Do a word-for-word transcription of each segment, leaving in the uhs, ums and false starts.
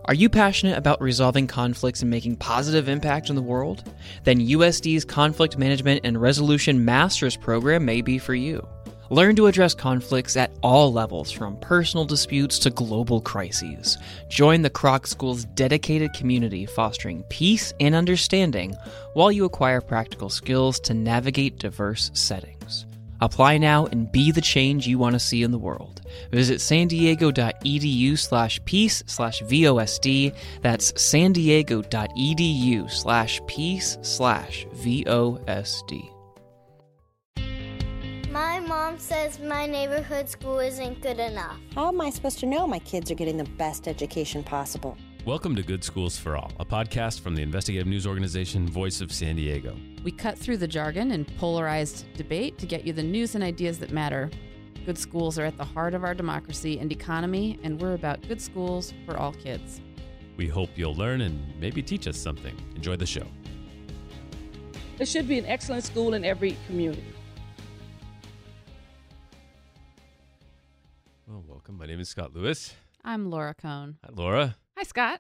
Are you passionate about resolving conflicts and making positive impact in the world? Then U S D's Conflict Management and Resolution Master's Program may be for you. Learn to address conflicts at all levels, from personal disputes to global crises. Join the Kroc School's dedicated community fostering peace and understanding while you acquire practical skills to navigate diverse settings. Apply now and be the change you want to see in the world. Visit san diego dot e d u slash peace slash V O S D. That's san diego dot e d u slash peace slash V O S D. My mom says my neighborhood school isn't good enough. How am I supposed to know my kids are getting the best education possible? Welcome to Good Schools for All, a podcast from the investigative news organization Voice of San Diego. We cut through the jargon and polarized debate to get you the news and ideas that matter. Good schools are at the heart of our democracy and economy, and we're about good schools for all kids. We hope you'll learn and maybe teach us something. Enjoy the show. There should be an excellent school in every community. Well, welcome. My name is Scott Lewis. I'm Laura Cohn. Hi, Laura. Hi, Scott.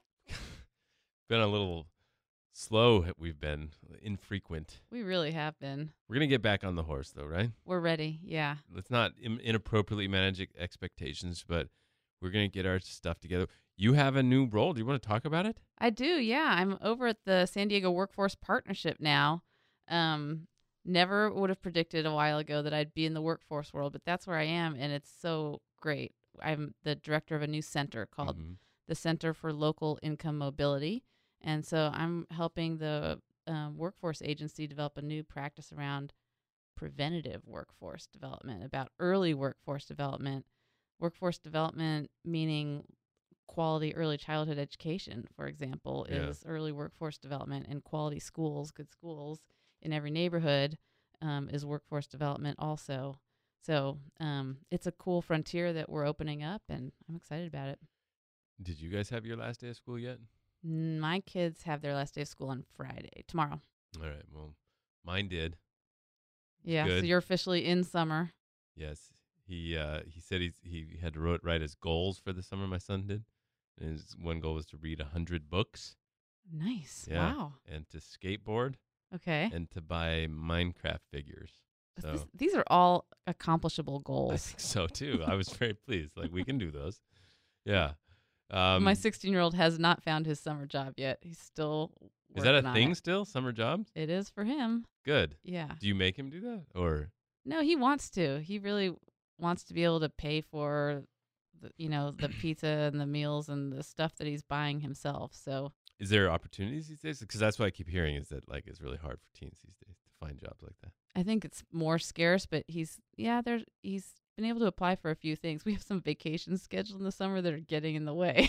Been a little slow. We've been infrequent. We really have been. We're going to get back on the horse, though, right? We're ready, yeah. Let's not in- inappropriately manage expectations, but we're going to get our stuff together. You have a new role. Do you want to talk about it? I do, yeah. I'm over at the San Diego Workforce Partnership now. Um, never would have predicted a while ago that I'd be in the workforce world, but that's where I am, and it's so great. I'm the director of a new center called mm-hmm. the Center for Local Income Mobility. And so I'm helping the um, workforce agency develop a new practice around preventative workforce development, about early workforce development. Workforce development meaning quality early childhood education, for example, yeah. is early workforce development, and quality schools, good schools in every neighborhood um, is workforce development also. So um, it's a cool frontier that we're opening up, and I'm excited about it. Did you guys have your last day of school yet? My kids have their last day of school on Friday, tomorrow. All right. Well, mine did. Yeah. Good. So you're officially in summer. Yes. He uh, he said he's, he had to wrote, write his goals for the summer. My son did. And his one goal was to read a hundred books. Nice. Yeah. Wow. And to skateboard. Okay. And to buy Minecraft figures. So this, these are all accomplishable I goals. think so too. I was very pleased. Like, we can do those. Yeah. Um, My sixteen-year-old has not found his summer job yet. He's still Is that a working on thing it. still? Summer jobs? It is for him. Good. Yeah. Do you make him do that, or? No, he wants to. He really wants to be able to pay for, the, you know, the pizza and the meals and the stuff that he's buying himself. So. Is there opportunities these days? Because that's what I keep hearing, is that like it's really hard for teens these days to find jobs like that. I think it's more scarce, but he's yeah, there's he's been able to apply for a few things. We have some vacations scheduled in the summer that are getting in the way.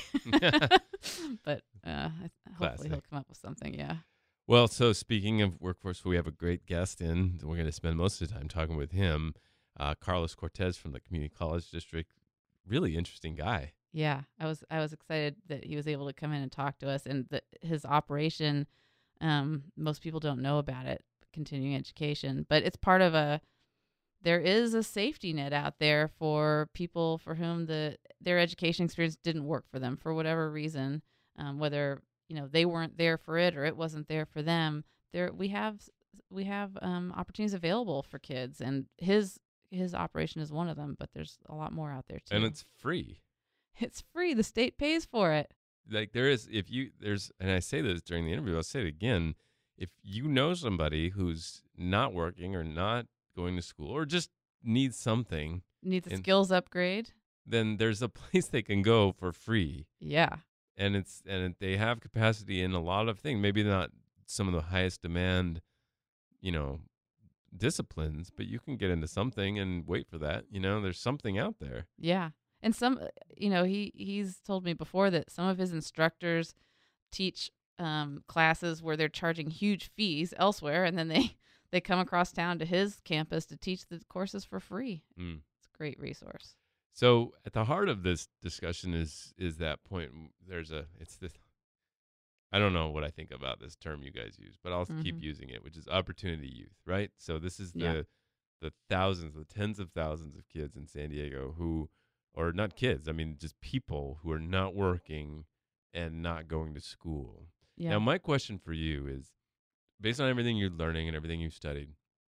But uh, I, hopefully he'll come up with something, yeah. Well, so speaking of workforce, we have a great guest in. We're going to spend most of the time talking with him, uh, Carlos Cortez from the Community College District. Really interesting guy. Yeah, I was I was excited that he was able to come in and talk to us, and that his operation, um, most people don't know about it, continuing education, but it's part of a, there is a safety net out there for people for whom the their education experience didn't work for them for whatever reason, um, whether, you know, they weren't there for it or it wasn't there for them. There we have we have um, opportunities available for kids, and his his operation is one of them, but there's a lot more out there too. And it's free. It's free. The state pays for it. Like there is, if you, there's, and I say this during the interview, I'll say it again. If you know somebody who's not working or not going to school or just needs something, Needs a and, skills upgrade, then there's a place they can go for free. Yeah. And it's, and they have capacity in a lot of things, maybe not some of the highest demand, you know, disciplines, but you can get into something and wait for that. You know, there's something out there. Yeah. And some, you know, he, he's told me before that some of his instructors teach um, classes where they're charging huge fees elsewhere, and then they, they come across town to his campus to teach the courses for free. Mm. It's a great resource. So at the heart of this discussion is is that point. There's a, it's this, I don't know what I think about this term you guys use, but I'll mm-hmm. keep using it, which is opportunity youth, right? So this is the yeah. the thousands, the tens of thousands of kids in San Diego who, or not kids, I mean just people who are not working and not going to school. Yeah. Now, my question for you is, based on everything you're learning and everything you've studied,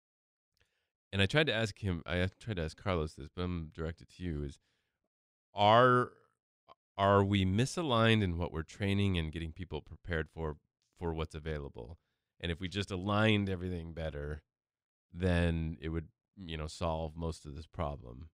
and I tried to ask him, I tried to ask Carlos this, but I'm directed to you, is are are we misaligned in what we're training and getting people prepared for for what's available? And if we just aligned everything better, then it would, you know, solve most of this problem.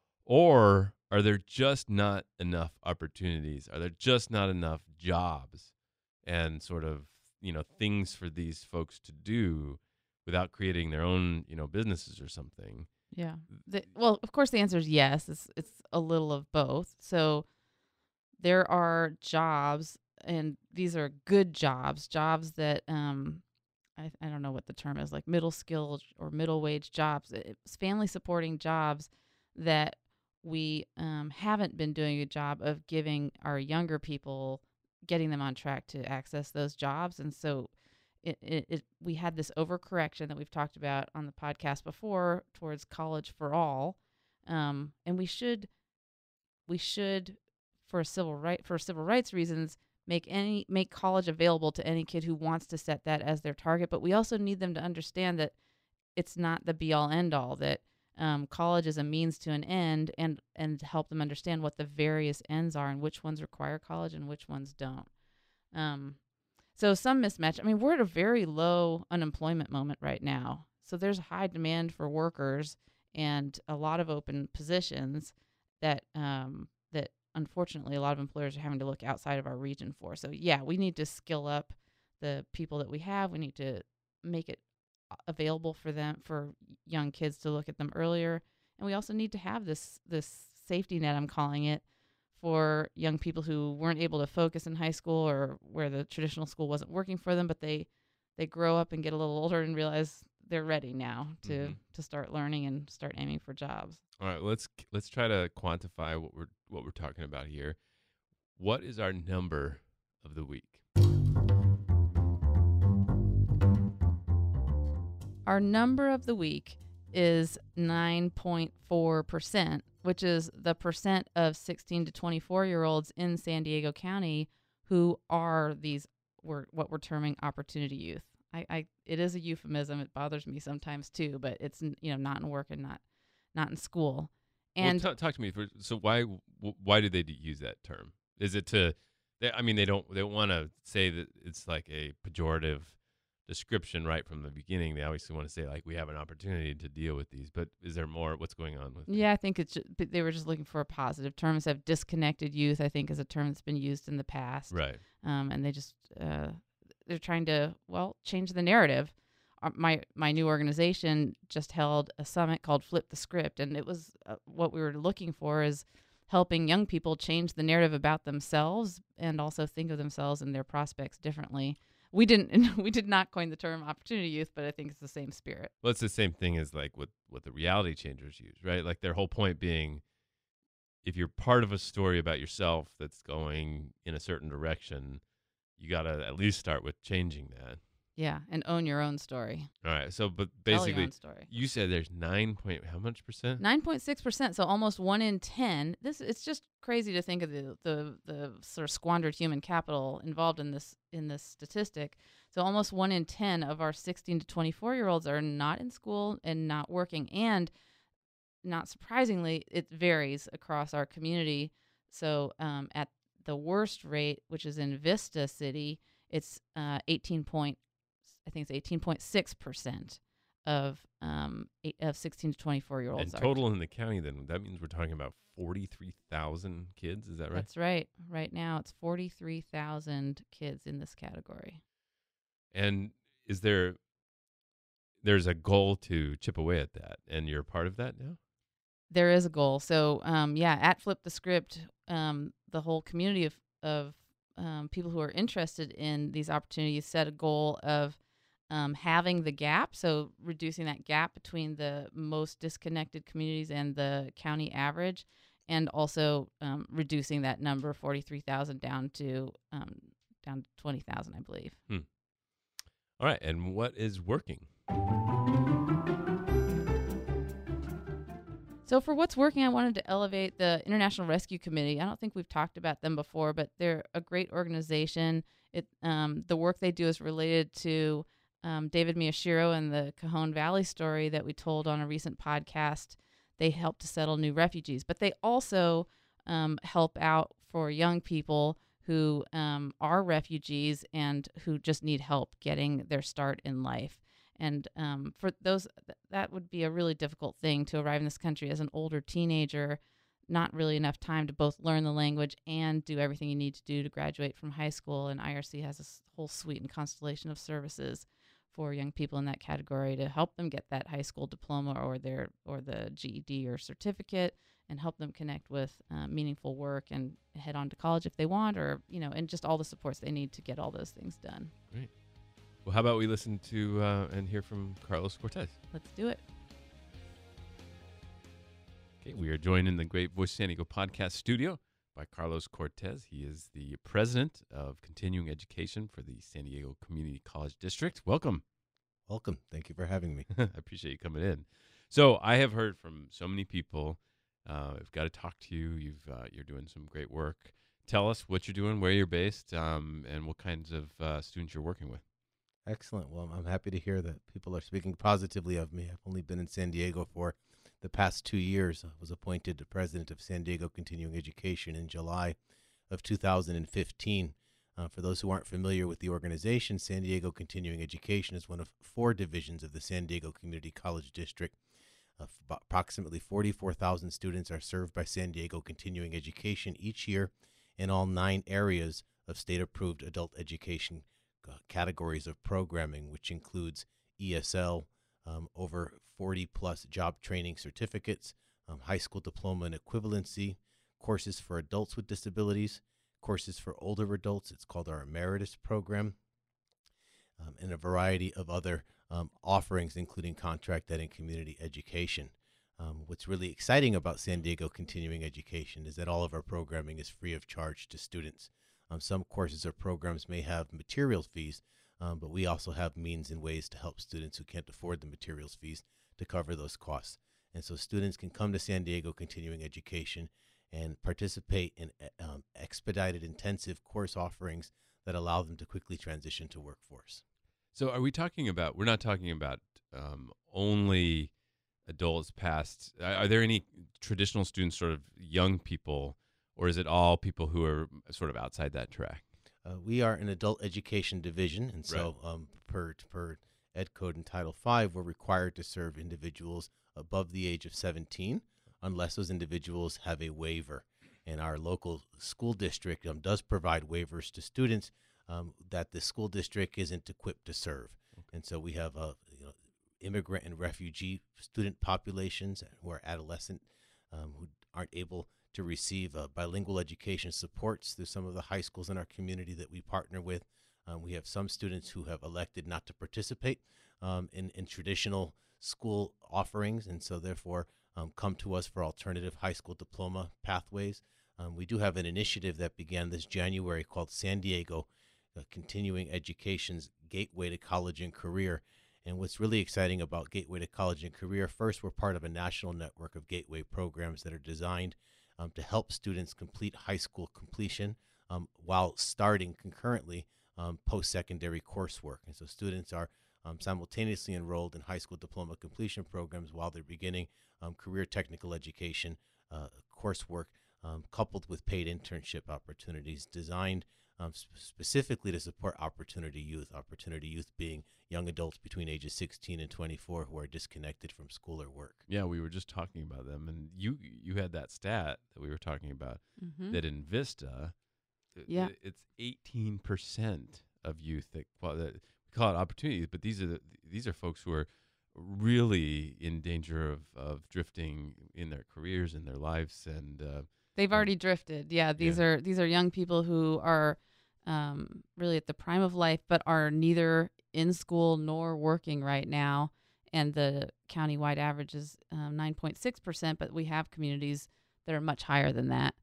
Or are there just not enough opportunities? Are there just not enough jobs and sort of, you know, things for these folks to do without creating their own, you know, businesses or something? Yeah. The, well, of course, the answer is yes. It's it's a little of both. So there are jobs, and these are good jobs, jobs that um, I I don't know what the term is, like middle skill or middle wage jobs. It's family supporting jobs that we um, haven't been doing a job of giving our younger people, getting them on track to access those jobs, and so. It, it, it we had this overcorrection that we've talked about on the podcast before towards college for all, um, and we should we should for a civil right for civil rights reasons make any make college available to any kid who wants to set that as their target. But we also need them to understand that it's not the be all end all. That um, college is a means to an end, and and help them understand what the various ends are and which ones require college and which ones don't. Um, So some mismatch. I mean, we're at a very low unemployment moment right now. So there's high demand for workers and a lot of open positions that um, that unfortunately a lot of employers are having to look outside of our region for. So yeah, we need to skill up the people that we have. We need to make it available for them, for young kids to look at them earlier. And we also need to have this this safety net, I'm calling it, for young people who weren't able to focus in high school or where the traditional school wasn't working for them, but they, they grow up and get a little older and realize they're ready now to, Mm-hmm. to start learning and start aiming for jobs. All right, let's let's try to quantify what we're what we're talking about here. What is our number of the week? Our number of the week is nine point four percent, which is the percent of sixteen to twenty-four year olds in San Diego County who are these we're, what we're terming opportunity youth. I, I it is a euphemism. It bothers me sometimes too, but it's, you know, not in work and not not in school. And well, t- talk to me. For, so why w- why do they d- use that term? Is it to? They, I mean, they don't they don't want to say that it's like a pejorative description right from the beginning. They obviously want to say like we have an opportunity to deal with these. But is there more? What's going on with? yeah, I think it's just, they were just looking for a positive term. Instead of disconnected youth, I think is a term that's been used in the past. Right. Um, and they just uh, they're trying to well change the narrative. Uh, my my new organization just held a summit called Flip the Script, and it was uh, what we were looking for is helping young people change the narrative about themselves and also think of themselves and their prospects differently. We didn't we did not coin the term opportunity youth, but I think it's the same spirit. Well, it's the same thing as like what what the reality changers use, right? Like their whole point being, if you're part of a story about yourself that's going in a certain direction, you got to at least start with changing that. Yeah, and own your own story. All right. So, but Tell your basically, own story. you said there's nine point how much percent? Nine point six percent, so almost one in ten. This it's just crazy to think of the, the the sort of squandered human capital involved in this in this statistic. So almost one in ten of our sixteen to twenty-four year olds are not in school and not working. And not surprisingly, it varies across our community. So um, at the worst rate, which is in Vista City, it's uh, eighteen point. I think it's eighteen point six percent of um eight, of sixteen to twenty-four year olds. And total in the county, then that means we're talking about forty-three thousand kids. Is that right? That's right. Right now, it's forty-three thousand kids in this category. And is there there's a goal to chip away at that, and you're a part of that now? There is a goal. So um yeah, at Flip the Script, um the whole community of of um, people who are interested in these opportunities set a goal of Um, having the gap, so reducing that gap between the most disconnected communities and the county average, and also um, reducing that number, forty-three thousand, down to um, down to twenty thousand, I believe. Hmm. All right, and what is working? So for what's working, I wanted to elevate the International Rescue Committee. I don't think we've talked about them before, but they're a great organization. It um, the work they do is related to um, David Miyashiro and the Cajon Valley story that we told on a recent podcast. They help to settle new refugees, but they also um, help out for young people who um, are refugees and who just need help getting their start in life. And um, for those, th- that would be a really difficult thing to arrive in this country as an older teenager, not really enough time to both learn the language and do everything you need to do to graduate from high school. And I R C has a s- whole suite and constellation of services for young people in that category to help them get that high school diploma or their or the G E D or certificate, and help them connect with uh, meaningful work and head on to college if they want, or you know, and just all the supports they need to get all those things done. Great. Well, how about we listen to uh, and hear from Carlos Cortez? Let's do it. Okay, we are joined in the Great Voice San Diego podcast studio by Carlos Cortez. He is the president of continuing education for the San Diego Community College District. Welcome. Welcome. Thank you for having me. I appreciate you coming in. So I have heard from so many people. Uh, I've got to talk to you. You've uh, you're doing some great work. Tell us what you're doing, where you're based, um, and what kinds of uh, students you're working with. Excellent. Well, I'm happy to hear that people are speaking positively of me. I've only been in San Diego for the past two years. I was appointed the president of San Diego Continuing Education in July of two thousand fifteen. Uh, for those who aren't familiar with the organization, San Diego Continuing Education is one of four divisions of the San Diego Community College District. Uh, f- approximately forty-four thousand students are served by San Diego Continuing Education each year in all nine areas of state-approved adult education uh, categories of programming, which includes E S L, um, over forty-plus job training certificates, um, high school diploma and equivalency, courses for adults with disabilities, courses for older adults. It's called our Emeritus program, um, and a variety of other um, offerings, including contract ed and community education. Um, what's really exciting about San Diego Continuing Education is that all of our programming is free of charge to students. Um, some courses or programs may have materials fees, um, but we also have means and ways to help students who can't afford the materials fees to cover those costs. And so students can come to San Diego Continuing Education and participate in um, expedited intensive course offerings that allow them to quickly transition to workforce. So are we talking about, we're not talking about um, only adults past, are, are there any traditional students, sort of young people, or is it all people who are sort of outside that track? Uh, we are an adult education division, and so Right. um, per, per Ed Code in Title five, we're required to serve individuals above the age of seventeen, unless those individuals have a waiver. And our local school district um, does provide waivers to students um, that the school district isn't equipped to serve. Okay. And so we have uh, you know, immigrant and refugee student populations who are adolescent, um, who aren't able to receive uh, bilingual education supports through some of the high schools in our community that we partner with. Um, we have some students who have elected not to participate um, in, in traditional school offerings, and so therefore um, come to us for alternative high school diploma pathways. Um, we do have an initiative that began this January called San Diego uh, Continuing Education's Gateway to College and Career. And what's really exciting about Gateway to College and Career, first, we're part of a national network of gateway programs that are designed um, to help students complete high school completion um, while starting concurrently um, post-secondary coursework. And so students are um, simultaneously enrolled in high school diploma completion programs while they're beginning um, career technical education uh, coursework, um, coupled with paid internship opportunities designed um, sp- specifically to support Opportunity Youth, Opportunity Youth being young adults between ages sixteen and twenty-four who are disconnected from school or work. Yeah, we were just talking about them, and you you had that stat that we were talking about, Mm-hmm. that in Vista, th- Yeah. th- it's eighteen percent of youth that, well, that we call it opportunities, but these are the, these are folks who are really in danger of, of drifting in their careers, in their lives, and uh, They've Um, already drifted. Yeah, these yeah. are these are young people who are um, really at the prime of life, but are neither in school nor working right now. And the county-wide average is um, nine point six percent, but we have communities that are much higher than that.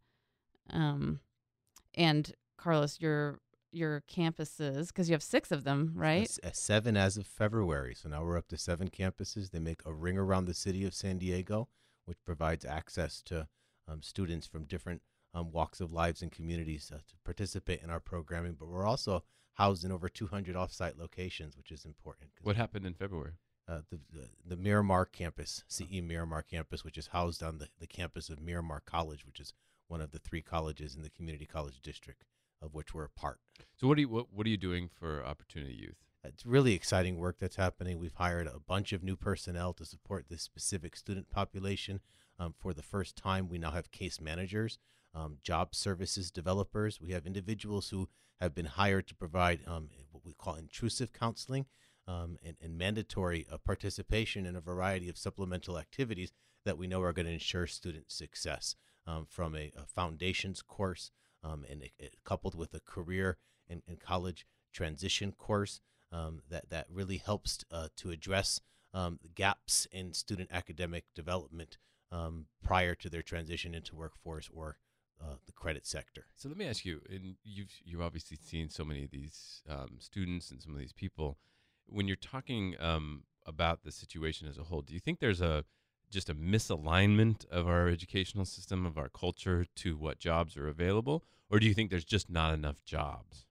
Um, and Carlos, your your campuses, because you have six of them, right? S- uh, seven as of February. So now we're up to seven campuses. They make a ring around the city of San Diego which provides access to um, students from different um, walks of lives and communities uh, to participate in our programming. But we're also housed in over two hundred offsite locations, which is important. What happened in February? Uh, the, the the Miramar campus, C E Miramar campus, which is housed on the, the campus of Miramar College, which is one of the three colleges in the community college district of which we're a part. So what are you what, what are you doing for Opportunity Youth? It's really exciting work that's happening. We've hired a bunch of new personnel to support this specific student population. Um, for the first time, we now have case managers, um, job services developers. We have individuals who have been hired to provide um, what we call intrusive counseling um, and, and mandatory uh, participation in a variety of supplemental activities that we know are going to ensure student success, um, from a, a foundations course um, and it, it coupled with a career and, and college transition course. Um, that, that really helps uh, to address um, gaps in student academic development um, prior to their transition into workforce or uh, the credit sector. So let me ask you, and you've you've obviously seen so many of these um, students and some of these people. When you're talking um, about the situation as a whole, do you think there's a just a misalignment of our educational system, of our culture, to what jobs are available, or do you think there's just not enough jobs?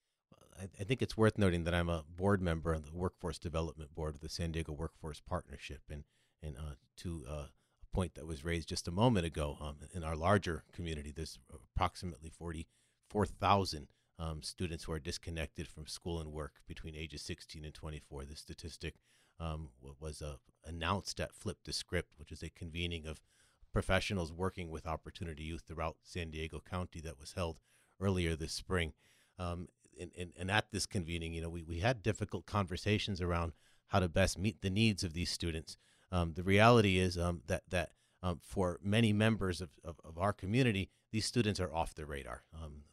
I, I think it's worth noting that I'm a board member of the Workforce Development Board of the San Diego Workforce Partnership. And, and uh, to uh, a point that was raised just a moment ago, um, in our larger community, there's approximately forty-four thousand um, students who are disconnected from school and work between ages sixteen and twenty-four. This statistic um, was uh, announced at Flip the Script, which is a convening of professionals working with Opportunity Youth throughout San Diego County that was held earlier this spring. Um, And, and, and at this convening, you know, we, we had difficult conversations around how to best meet the needs of these students. Um, the reality is um, that that um, for many members of, of, of our community, these students are off the radar. Um,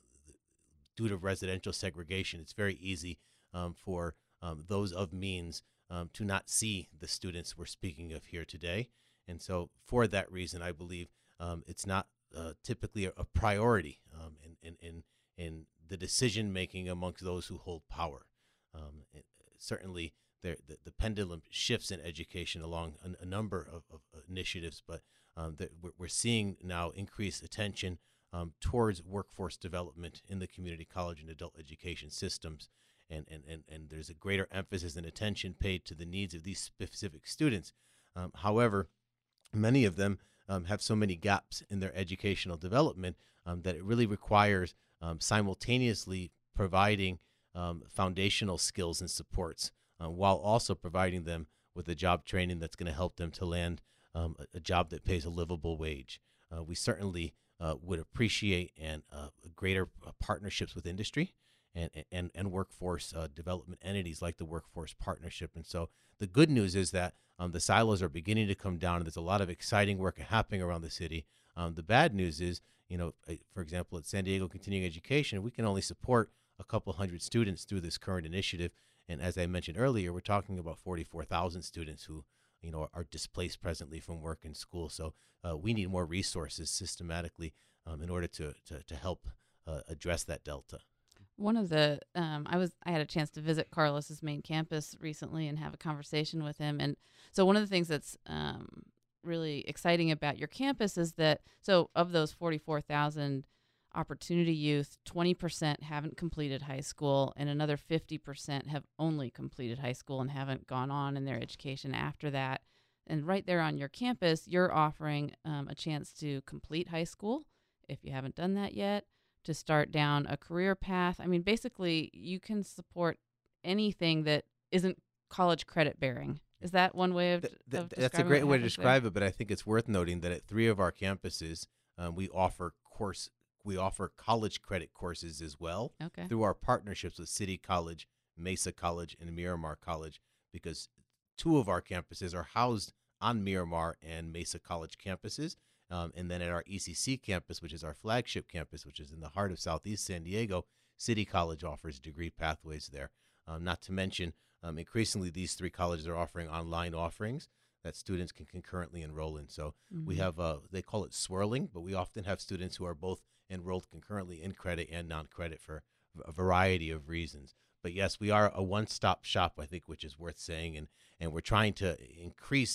due to residential segregation, it's very easy um, for um, those of means um, to not see the students we're speaking of here today. And so for that reason, I believe um, it's not uh, typically a, a priority um, in, in, in, in the decision making amongst those who hold power. Um, it, certainly, the, the pendulum shifts in education along a, a number of, of initiatives, but um, that we're, we're seeing now increased attention um, towards workforce development in the community college and adult education systems, and, and, and, and there's a greater emphasis and attention paid to the needs of these specific students. Um, however, many of them um, have so many gaps in their educational development um, that it really requires Um, simultaneously providing um, foundational skills and supports uh, while also providing them with a job training that's going to help them to land um, a, a job that pays a livable wage. Uh, we certainly uh, would appreciate and uh, greater uh, partnerships with industry and, and, and workforce uh, development entities like the Workforce Partnership. And so the good news is that um, the silos are beginning to come down, and there's a lot of exciting work happening around the city. Um, the bad news is, you know, for example, at San Diego Continuing Education, we can only support a couple hundred students through this current initiative. And as I mentioned earlier, we're talking about forty-four thousand students who, you know, are displaced presently from work and school. So uh, we need more resources systematically um, in order to, to, to help uh, address that delta. One of the, um, I was, I had a chance to visit Carlos's main campus recently and have a conversation with him. And so one of the things that's, um, really exciting about your campus is that, so of those forty-four thousand Opportunity Youth, twenty percent haven't completed high school, and another fifty percent have only completed high school and haven't gone on in their education after that. And right there on your campus, you're offering um, a chance to complete high school if you haven't done that yet, to start down a career path. I mean, basically, you can support anything that isn't college credit bearing. Is that one way of, Th- of th- That's a great way to describe there? it, but I think it's worth noting that at three of our campuses, um, we offer course we offer college credit courses as well Okay. through our partnerships with City College, Mesa College, and Miramar College, because two of our campuses are housed on Miramar and Mesa College campuses. Um, and then at our E C C campus, which is our flagship campus, which is in the heart of Southeast San Diego, City College offers degree pathways there. Um, not to mention, um, increasingly, these three colleges are offering online offerings that students can concurrently enroll in. So mm-hmm. we have, uh, they call it swirling, but we often have students who are both enrolled concurrently in credit and non-credit for a variety of reasons. But yes, we are a one-stop shop, I think, which is worth saying, and, and we're trying to increase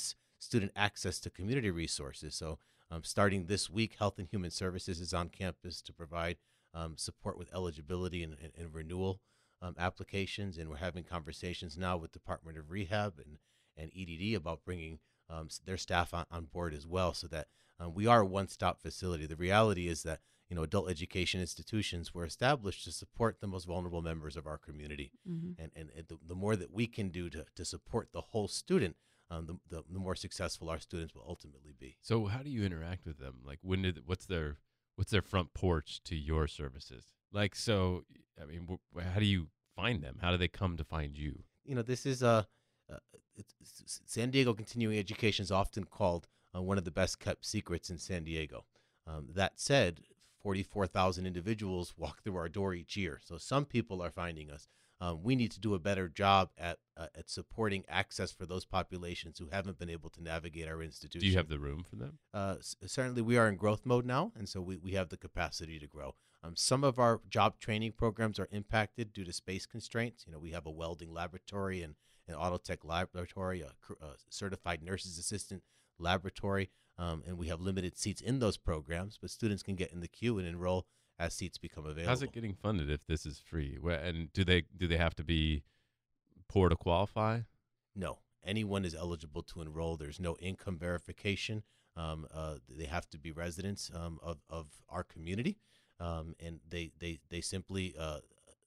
student access to community resources. So um, starting this week, Health and Human Services is on campus to provide um, support with eligibility and, and, and renewal um, applications. And we're having conversations now with Department of Rehab and, and E D D about bringing um, their staff on, on board as well, so that um, we are a one-stop facility. The reality is that you know, adult education institutions were established to support the most vulnerable members of our community. Mm-hmm. And, and, and the, the more that we can do to, to support the whole student, um, the, the, the more successful our students will ultimately be. So how do you interact with them? Like, when did what's their what's their front porch to your services? Like, so I mean, wh- how do you find them? How do they come to find you? You know, this is a uh, it's, it's, San Diego continuing education is often called uh, one of the best kept secrets in San Diego. Um, that said, forty-four thousand individuals walk through our door each year. So some people are finding us. Um, we need to do a better job at uh, at supporting access for those populations who haven't been able to navigate our institution. Do you have the room for them? Uh, s- certainly, we are in growth mode now, and so we, we have the capacity to grow. Um, some of our job training programs are impacted due to space constraints. You know, we have a welding laboratory and an auto tech laboratory, a, cr- a certified nurse's assistant laboratory. Um, and we have limited seats in those programs, but students can get in the queue and enroll as seats become available. How's it getting funded if this is free? Where, and do they do they have to be poor to qualify? No, anyone is eligible to enroll. There's no income verification. Um, uh, they have to be residents um, of of our community, um, and they they they simply uh,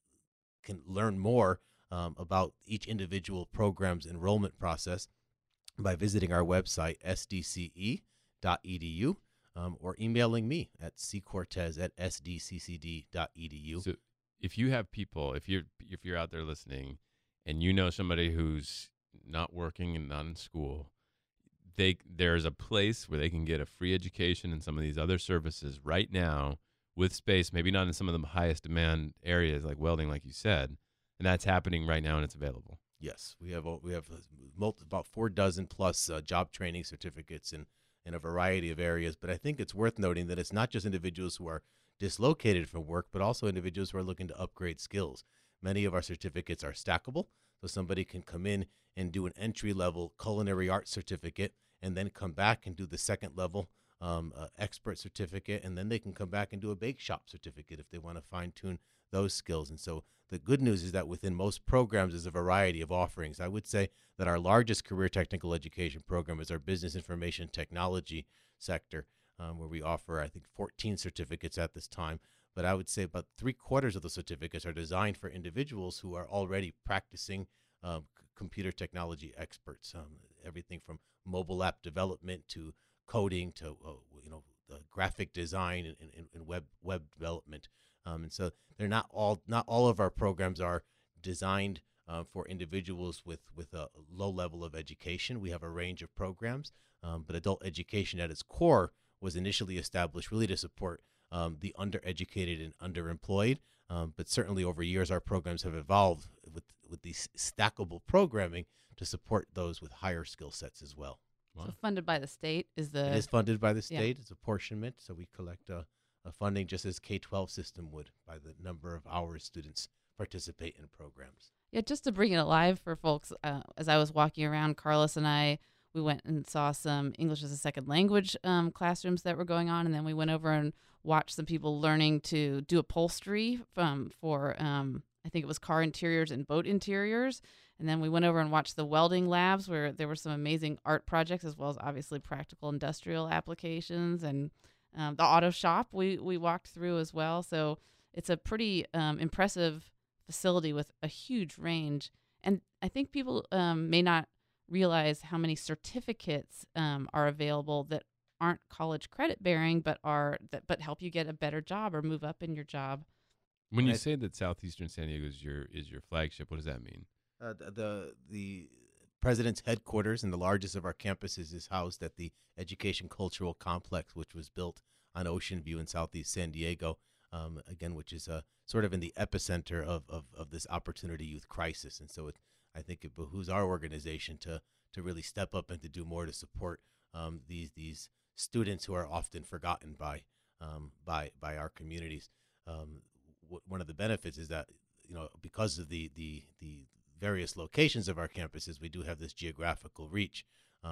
can learn more um, about each individual program's enrollment process by visiting our website s d c e dot e d u um, or emailing me at c cortez at s d c c d dot e d u. So if you have people, if you're if you're out there listening, and you know somebody who's not working and not in school, they there's a place where they can get a free education and some of these other services right now with space, maybe not in some of the highest demand areas like welding, like you said, and that's happening right now and it's available. Yes, we have we have multi, about four dozen plus uh, job training certificates in, in a variety of areas. But I think it's worth noting that it's not just individuals who are dislocated from work, but also individuals who are looking to upgrade skills. Many of our certificates are stackable, so somebody can come in and do an entry-level culinary arts certificate and then come back and do the second-level um, uh, expert certificate, and then they can come back and do a bake shop certificate if they want to fine-tune those skills. And so the good news is that within most programs is a variety of offerings. I would say that our largest career technical education program is our business information technology sector, um, where we offer, I think, fourteen certificates at this time. But I would say about three quarters of the certificates are designed for individuals who are already practicing um, c- computer technology experts. Um, everything from mobile app development to coding to uh, you know the graphic design and, and, and web web development. Um, and so they're not all not all of our programs are designed uh, for individuals with with a low level of education. We have a range of programs, um, but adult education at its core was initially established really to support um, the undereducated and underemployed. Um, but certainly over years, our programs have evolved with with these stackable programming to support those with higher skill sets as well. Wow. So funded by the state is the It is funded by the yeah. state. It's apportionment, so we collect a, a funding just as K twelve system would by the number of hours students participate in programs. Yeah, just to bring it alive for folks, uh, as I was walking around, Carlos and I, we went and saw some English as a second language um, classrooms that were going on, and then we went over and watched some people learning to do upholstery from for, um, I think it was car interiors and boat interiors. And then we went over and watched the welding labs where there were some amazing art projects as well as obviously practical industrial applications. And um, the auto shop we, we walked through as well. So it's a pretty um, impressive facility with a huge range. And I think people um, may not realize how many certificates um, are available that aren't college credit bearing, but are that but help you get a better job or move up in your job. When you Right. say that Southeastern San Diego is your is your flagship, what does that mean? Uh, the, the the president's headquarters and the largest of our campuses is housed at the Education Cultural Complex, which was built on Ocean View in Southeast San Diego. Um, again, which is uh, sort of in the epicenter of, of, of this opportunity youth crisis. And so it, I think it behooves our organization to to really step up and to do more to support um, these these students who are often forgotten by um, by by our communities. Um, w- one of the benefits is that, you know, because of the the the various locations of our campuses, we do have this geographical reach. Um,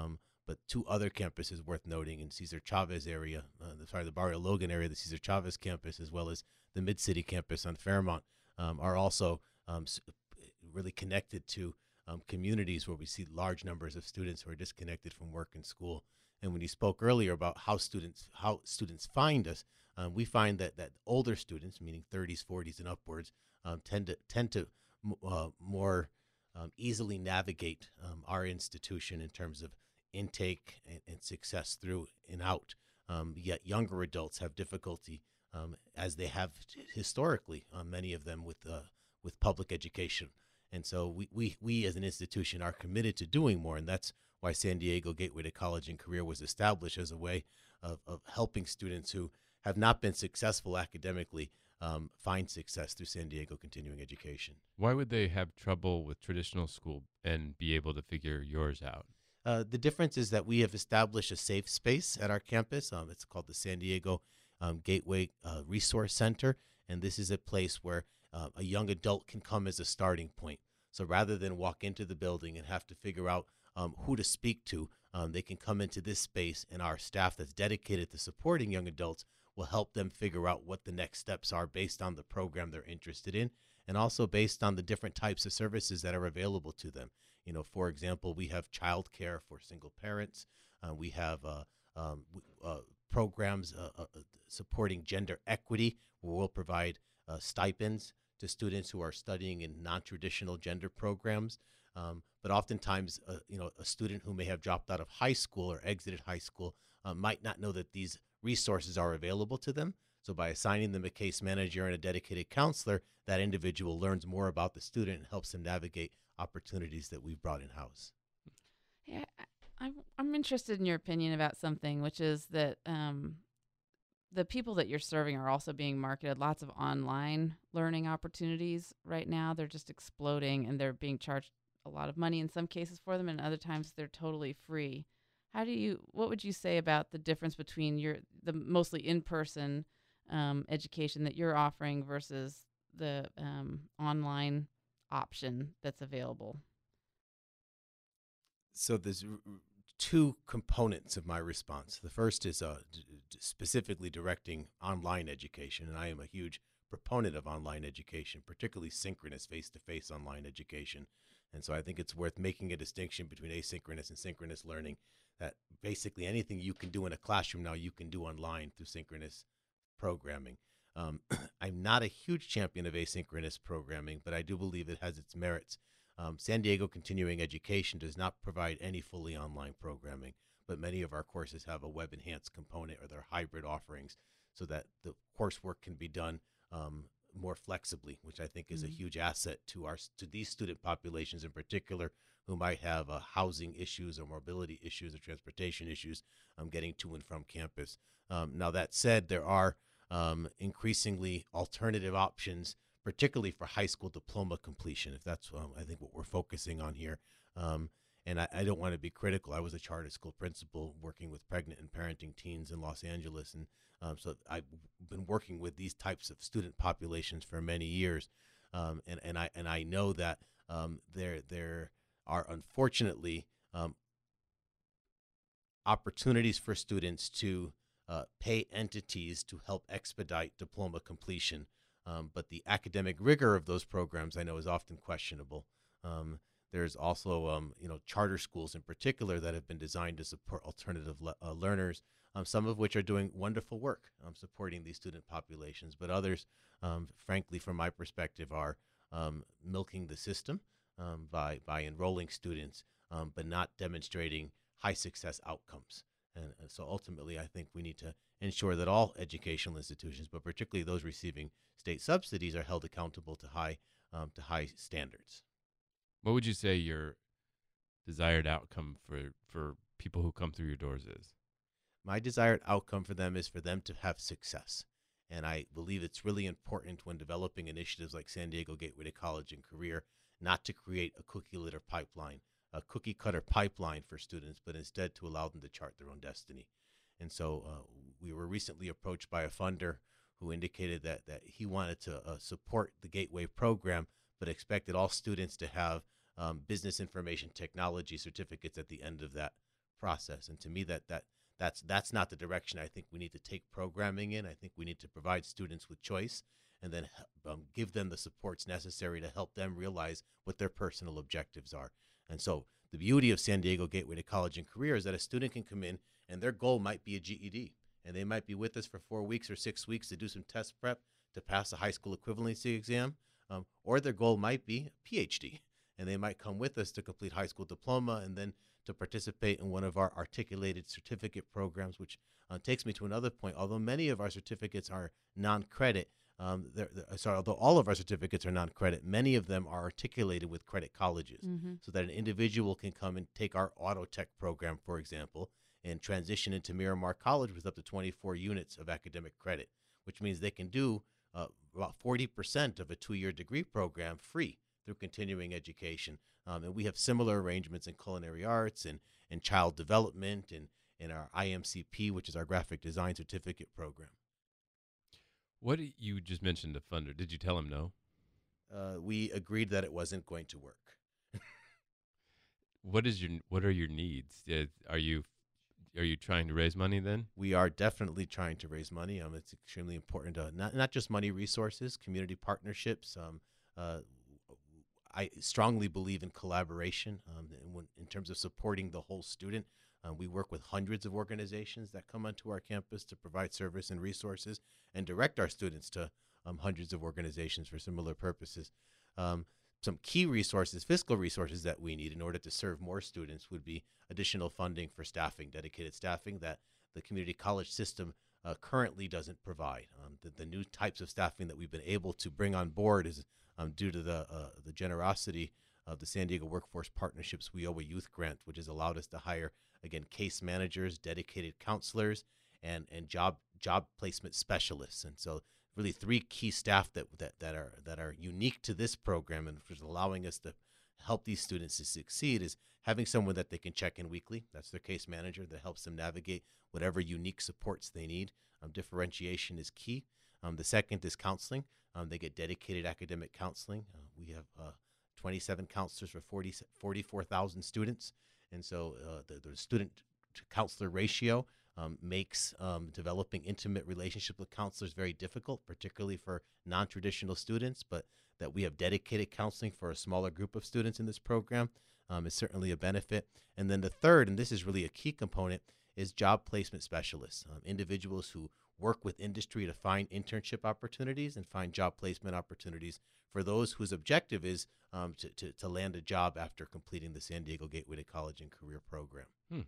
but two other campuses worth noting in Cesar Chavez area, uh, the, sorry, the Barrio Logan area, the Cesar Chavez campus, as well as the Mid-City campus on Fairmont, um, are also um, really connected to um, communities where we see large numbers of students who are disconnected from work and school. And when you spoke earlier about how students how students find us, um, we find that that older students, meaning thirties, forties, and upwards, um, tend to tend to uh, more um, easily navigate um, our institution in terms of intake and, and success through and out. Um, yet younger adults have difficulty, um, as they have historically, uh, many of them with uh, with public education. And so we, we we as an institution are committed to doing more, and that's why San Diego Gateway to College and Career was established as a way of, of helping students who have not been successful academically um, find success through San Diego Continuing Education. Why would they have trouble with traditional school and be able to figure yours out? Uh, the difference is that we have established a safe space at our campus. Um, it's called the San Diego um, Gateway uh, Resource Center, and this is a place where uh, a young adult can come as a starting point. So rather than walk into the building and have to figure out um, who to speak to, um, they can come into this space, and our staff that's dedicated to supporting young adults will help them figure out what the next steps are based on the program they're interested in, and also based on the different types of services that are available to them. You know, for example, we have childcare for single parents. Uh, we have uh, um, uh, programs uh, uh, supporting gender equity, where we'll provide uh, stipends to students who are studying in non-traditional gender programs. Um, but oftentimes, uh, you know, a student who may have dropped out of high school or exited high school uh, might not know that these resources are available to them. So by assigning them a case manager and a dedicated counselor, that individual learns more about the student and helps them navigate opportunities that we've brought in-house. Yeah, I'm, I'm interested in your opinion about something, which is that um, the people that you're serving are also being marketed lots of online learning opportunities right now. They're just exploding, and they're being charged a lot of money in some cases for them, and other times they're totally free. How do you, what would you say about the difference between your, the mostly in-person um, education that you're offering versus the um, online option that's available? So there's r- r- two components of my response. The first is uh, d- d- specifically directing online education, and I am a huge proponent of online education, particularly synchronous face-to-face online education. And so I think it's worth making a distinction between asynchronous and synchronous learning, that basically anything you can do in a classroom now you can do online through synchronous programming. Um, I'm not a huge champion of asynchronous programming, but I do believe it has its merits. Um, San Diego Continuing Education does not provide any fully online programming, but many of our courses have a web-enhanced component or their hybrid offerings so that the coursework can be done um, more flexibly, which I think is mm-hmm. a huge asset to our to these student populations in particular who might have uh, housing issues or mobility issues or transportation issues um, getting to and from campus. Um, now, that said, there are um, increasingly alternative options, particularly for high school diploma completion, if that's, um, I think, what we're focusing on here. Um, and I, I don't want to be critical. I was a charter school principal working with pregnant and parenting teens in Los Angeles, and um, so I've been working with these types of student populations for many years, um, and and I and I know that um, there there are unfortunately um, opportunities for students to uh, pay entities to help expedite diploma completion. Um, but the academic rigor of those programs, I know, is often questionable. Um, there's also, um, you know, charter schools in particular that have been designed to support alternative le- uh, learners, um, some of which are doing wonderful work um, supporting these student populations. But others, um, frankly, from my perspective, are um, milking the system um, by, by enrolling students, um, but not demonstrating high success outcomes. And, and so ultimately, I think we need to ensure that all educational institutions, but particularly those receiving state subsidies, are held accountable to high um, to high standards. What would you say your desired outcome for, for people who come through your doors is? My desired outcome for them is for them to have success. And I believe it's really important when developing initiatives like San Diego Gateway to College and Career not to create a cookie cutter pipeline, a cookie cutter pipeline for students, but instead to allow them to chart their own destiny. And so uh, we were recently approached by a funder who indicated that, that he wanted to uh, support the Gateway program, but expected all students to have um, business information technology certificates at the end of that process. And to me, that that that's that's not the direction I think we need to take programming in. I think we need to provide students with choice, and then um, give them the supports necessary to help them realize what their personal objectives are. And so the beauty of San Diego Gateway to College and Career is that a student can come in and their goal might be a G E D, and they might be with us for four weeks or six weeks to do some test prep to pass a high school equivalency exam, um, or their goal might be a P H D, and they might come with us to complete high school diploma and then to participate in one of our articulated certificate programs, which uh, takes me to another point. Although many of our certificates are non-credit, um, they're, they're, sorry, although all of our certificates are non-credit, many of them are articulated with credit colleges, Mm-hmm. so that an individual can come and take our auto tech program, for example, and transition into Miramar College with up to twenty-four units of academic credit, which means they can do uh, about forty percent of a two-year degree program free through continuing education. Um, and we have similar arrangements in culinary arts and, and child development and in our I M C P, which is our graphic design certificate program. What did- you just mentioned a funder. Did you tell him no? Uh, we agreed that it wasn't going to work. What is your what are your needs? Uh, Are you are you trying to raise money then? We are definitely trying to raise money. Um, it's extremely important to not, not just money resources, community partnerships. Um, uh, I strongly believe in collaboration um, in, when, in terms of supporting the whole student. Uh, we work with hundreds of organizations that come onto our campus to provide service and resources and direct our students to um, hundreds of organizations for similar purposes. Um, some key resources, fiscal resources that we need in order to serve more students would be additional funding for staffing, dedicated staffing that the community college system uh, currently doesn't provide. Um, the, the new types of staffing that we've been able to bring on board is um, due to the uh, the generosity of the San Diego Workforce Partnerships We Owe a Youth Grant, which has allowed us to hire, again, case managers, dedicated counselors, and and job job placement specialists. And so really three key staff that, that, that are that are unique to this program and which is allowing us to help these students to succeed is having someone that they can check in weekly. That's their case manager that helps them navigate whatever unique supports they need. Um, differentiation is key. Um, the second is counseling. Um, they get dedicated academic counseling. Uh, we have uh, twenty-seven counselors for forty, forty-four thousand students. And so uh, the, the student to counselor ratio um, makes um, developing intimate relationship with counselors very difficult, particularly for non-traditional students, but that we have dedicated counseling for a smaller group of students in this program um, is certainly a benefit. And then the third, and this is really a key component, is job placement specialists, um, individuals who work with industry to find internship opportunities and find job placement opportunities for those whose objective is um, to, to, to land a job after completing the San Diego Gateway to College and Career program. Hmm.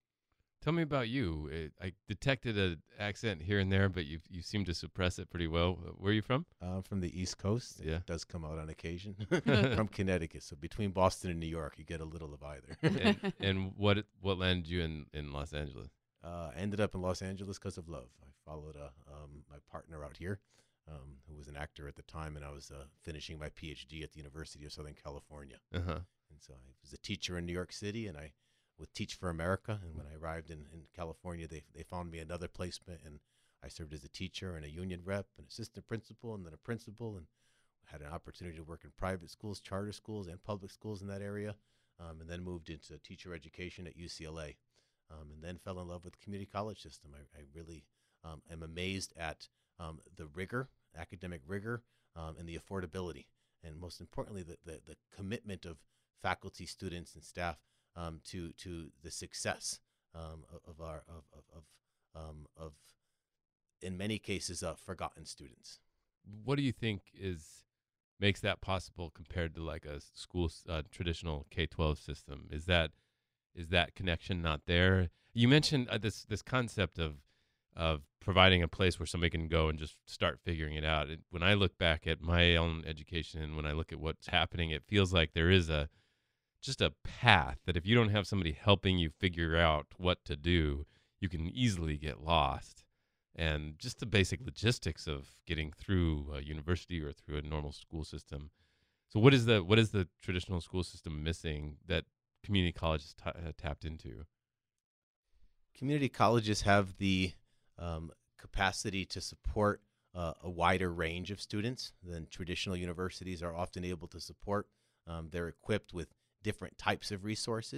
Tell me about you. It, I detected an accent here and there, but you you seem to suppress it pretty well. Where are you from? Uh, from the East Coast. Yeah. It does come out on occasion. From Connecticut. So between Boston and New York, you get a little of either. and, and what what landed you in, in Los Angeles? Uh, ended up in Los Angeles because of love. I followed uh, um, my partner out here, um, who was an actor at the time, and I was uh, finishing my P H D at the University of Southern California. Uh-huh. And so I was a teacher in New York City, and I would teach for America. And when I arrived in, in California, they they found me another placement, and I served as a teacher and a union rep, an assistant principal, and then a principal, and had an opportunity to work in private schools, charter schools, and public schools in that area, um, and then moved into teacher education at U C L A. Um, and then fell in love with the community college system. I, I really um, am amazed at um, the rigor, academic rigor, um, and the affordability, and most importantly, the, the, the commitment of faculty, students, and staff um, to to the success um, of, of our of of of, um, of in many cases uh, forgotten students. What do you think is makes that possible compared to like a school uh, traditional K twelve system? Is that Is that connection not there? You mentioned uh, this this concept of of providing a place where somebody can go and just start figuring it out. It, when I look back at my own education and when I look at what's happening, it feels like there is a just a path that if you don't have somebody helping you figure out what to do, you can easily get lost. And just the basic logistics of getting through a university or through a normal school system. So what is the what is the traditional school system missing that community colleges t- uh, tapped into? Community colleges have the um, capacity to support uh, a wider range of students than traditional universities are often able to support. Um, they're equipped with different types of resources.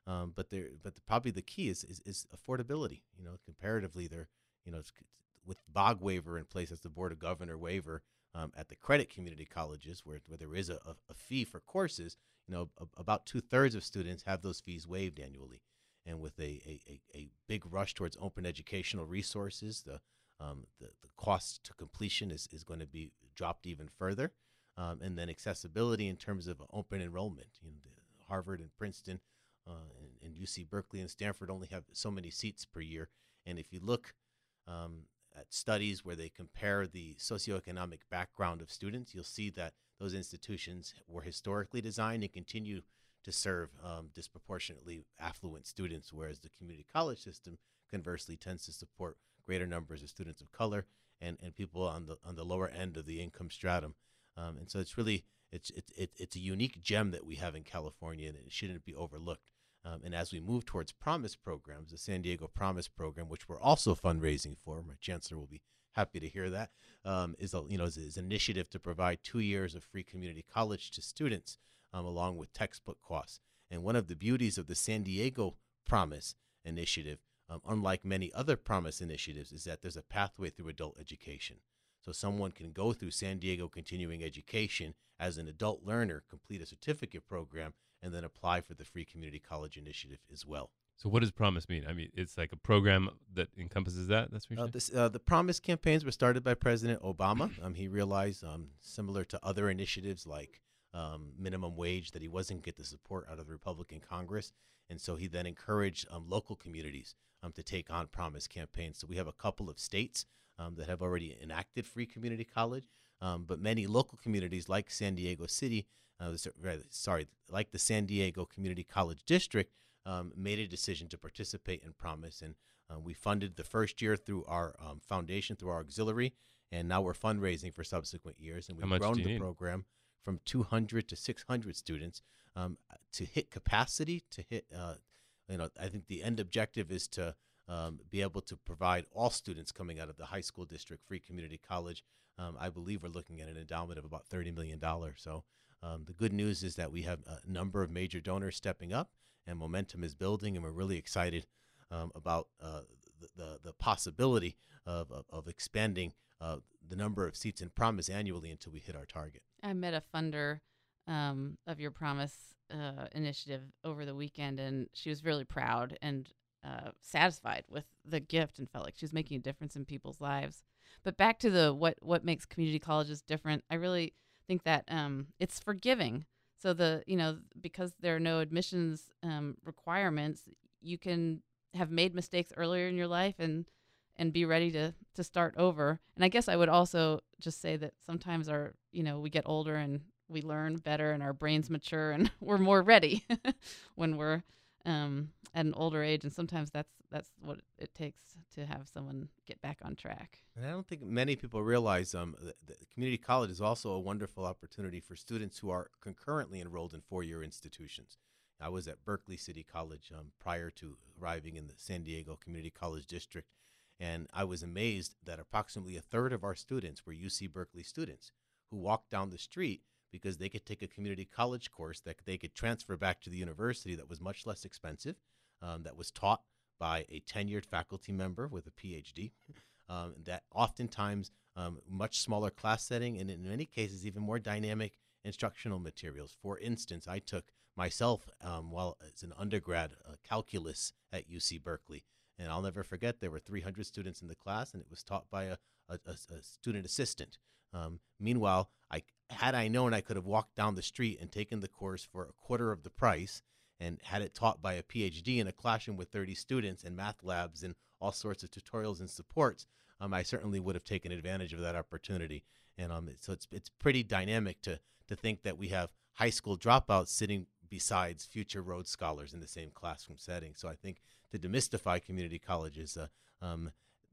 Um, but there, but the, probably the key is, is is affordability. You know, comparatively, they're you know it's, with B O G waiver in place as the Board of Governor waiver um, at the credit community colleges, where where there is a, a, a fee for courses. You know, a, about two thirds of students have those fees waived annually, and with a a, a, a big rush towards open educational resources, the um, the, the cost to completion is, is going to be dropped even further, um, and then accessibility in terms of open enrollment. You know, the Harvard and Princeton. Uh, and, and U C Berkeley and Stanford only have so many seats per year. And if you look um, at studies where they compare the socioeconomic background of students, you'll see that those institutions were historically designed and continue to serve um, disproportionately affluent students, whereas the community college system conversely tends to support greater numbers of students of color and, and people on the on the lower end of the income stratum. Um, and so it's really It's it's it, it's a unique gem that we have in California, and it shouldn't be overlooked. Um, and as we move towards Promise programs, the San Diego Promise program, which we're also fundraising for, my chancellor will be happy to hear that, um, is a you know is, is an initiative to provide two years of free community college to students, um, along with textbook costs. And one of the beauties of the San Diego Promise initiative, um, unlike many other Promise initiatives, is that there's a pathway through adult education. So someone can go through San Diego Continuing Education as an adult learner, complete a certificate program, and then apply for the Free Community College Initiative as well. So what does Promise mean? I mean, it's like a program that encompasses that? That's what you're Uh, saying? this, uh, the Promise campaigns were started by President Obama. Um, he realized, um, similar to other initiatives like um, minimum wage, that he wasn't going to get the support out of the Republican Congress. And so he then encouraged um, local communities um, to take on Promise campaigns. So we have a couple of states um, that have already enacted free community college, um, but many local communities like San Diego City, uh, sorry, like the San Diego Community College District, um, made a decision to participate in Promise. And uh, we funded the first year through our um, foundation, through our auxiliary, and now we're fundraising for subsequent years. And How we've much grown do you the need? program from two hundred to six hundred students um, to hit capacity, to hit, uh, you know, I think the end objective is to um, be able to provide all students coming out of the high school district free community college. Um, I believe we're looking at an endowment of about thirty million dollars. So um, the good news is that we have a number of major donors stepping up, and momentum is building, and we're really excited um, about uh, the, the the possibility of, of, of expanding uh, the number of seats in Promise annually until we hit our target. I met a funder um, of your Promise uh, initiative over the weekend, and she was really proud and uh, satisfied with the gift and felt like she was making a difference in people's lives. But back to the what what makes community colleges different, I really think that um, it's forgiving. So the you know because there are no admissions um, requirements, you can have made mistakes earlier in your life and and be ready to to start over. And I guess I would also just say that sometimes our you know we get older and we learn better and our brains mature and we're more ready when we're um, at an older age. And sometimes that's that's what it takes to have someone get back on track. And I don't think many people realize um, that the community college is also a wonderful opportunity for students who are concurrently enrolled in four-year institutions. I was at Berkeley City College um, prior to arriving in the San Diego Community College District, and I was amazed that approximately a third of our students were U C Berkeley students who walked down the street because they could take a community college course that they could transfer back to the university that was much less expensive, um, that was taught by a tenured faculty member with a P H D, um, that oftentimes um, much smaller class setting, and in many cases even more dynamic instructional materials. For instance, I took myself um, while as an undergrad uh, calculus at U C Berkeley, and I'll never forget there were three hundred students in the class, and it was taught by a, a, a, a student assistant. Um, meanwhile, I had I known, I could have walked down the street and taken the course for a quarter of the price and had it taught by a P H D in a classroom with thirty students and math labs and all sorts of tutorials and supports. Um, I certainly would have taken advantage of that opportunity. And um, so it's it's pretty dynamic to to think that we have high school dropouts sitting besides future Rhodes Scholars in the same classroom setting. So I think to demystify community colleges, uh, um,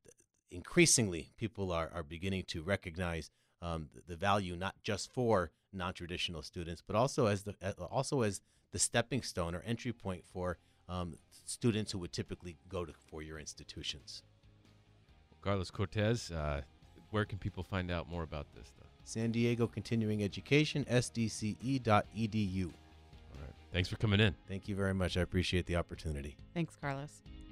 increasingly people are, are beginning to recognize um, the, the value not just for non-traditional students, but also as the uh, also as the stepping stone or entry point for um, students who would typically go to four-year institutions. Carlos Cortez, uh, where can people find out more about this stuff? San Diego Continuing Education, S D C E dot E D U. All right. Thanks for coming in. Thank you very much. I appreciate the opportunity. Thanks, Carlos.